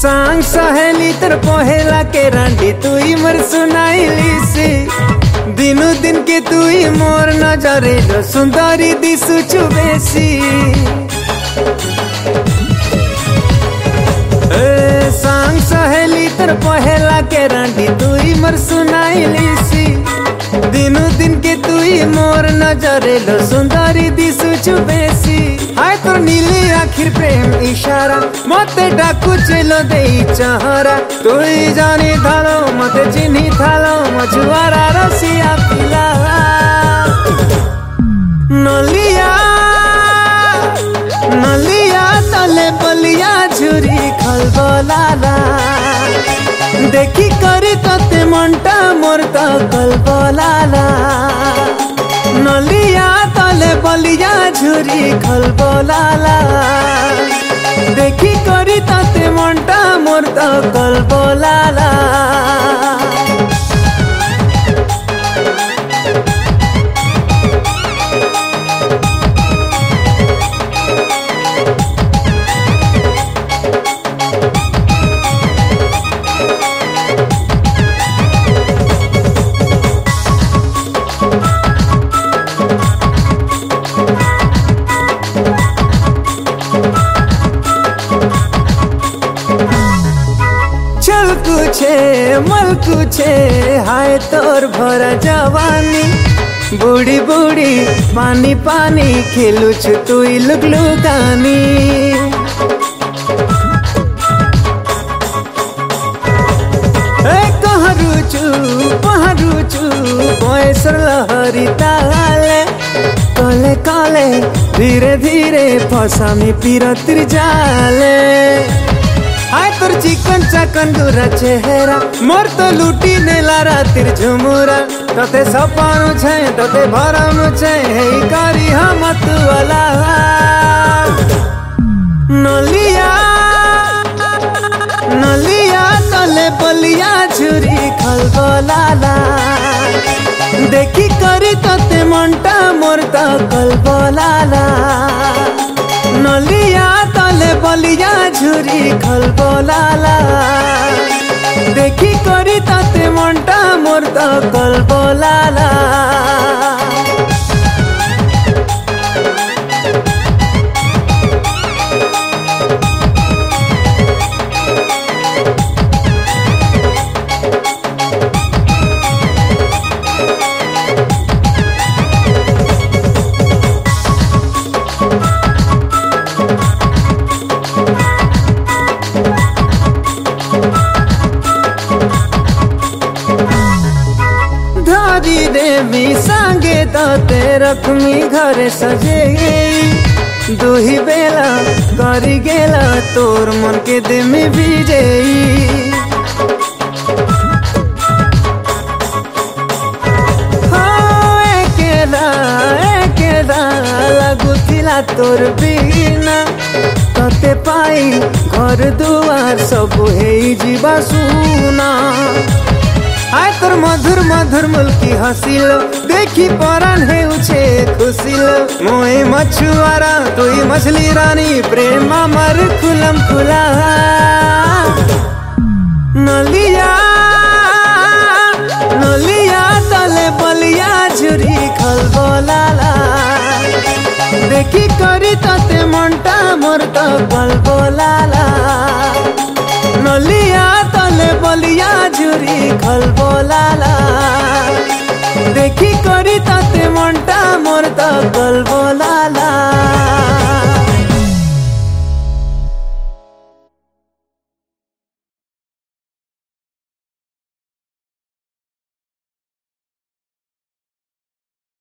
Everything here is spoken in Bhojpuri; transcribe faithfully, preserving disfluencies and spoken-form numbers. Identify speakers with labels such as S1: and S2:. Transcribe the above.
S1: सांग सहेली तर पहेला के रांडी तू ही मर सुनाइली सी दिनु दिन के तू ही मोर नजरे लो सुंदरी दिसु चुबेसी ए सांग सहेली तर पहेला के रांडी तू ही मर सुनाइली सी दिनु दिन के तू ही मोर नजरे लो सुंदरी दिसु चुबेसी हाय तो नीली आखिर प्रेम इशारा मते डाकू चलो दे चहरा तू ही जानी थालो मते चिन्ही थालो मछुआरा रसिया पिला नलिया नलिया तले बलिया झुरी खलबलाला देखी करी तते मनटा मोर तो कलबलाला नलिया तले बलिया झुरी खलबलाला देखी करी तते मनटा मोर तो कलबलाला कुछे मल कुछे हाय तोर भरा जवानी बूढ़ी बूढ़ी पानी पानी खेलु छु तु लुगलु गानी ए कहरु छु पहरू छु पैसर लहरी ताले कले कले धीरे धीरे फसामी पीरतिर जाले हाय तोर चिकन चाकन दूरा चेहरा मोर तो लूटी नेला रातिर झुमुरा तते सपनु छे तते भरनु छे हे करी हम तू वाला नलिया नलिया तले बलिया झुरी खलबलाला देखी करी तते मनटा मोर तो कलबलाला नलिया तले बलिया झुरी खलबलाला देखी करी ताते मनटा मोर तो कलबलाला धारी देवी सांगे ताते रखमी घरे सजे दुही बेला करी गेला तोर मन के दे में बीजेई हाँ एकेला एकेला लगुथिला तोर बिना तते पाई घर दुआर सब हे जीवा सुना आय तोर मधुर मधुर मुल्की हसिल देखी परान है उछे खुशिल मोए मछुआरा तू ही मछली रानी प्रेम मर खुलम खुला नलिया नलिया तले बलिया झुरी खलबलाला देखी करी तते मनटा मोर तो कलबलाला नलिया तले बलिया झुरी खलबलाला देखी करी ताते मनटा मोर तो कलबलाला।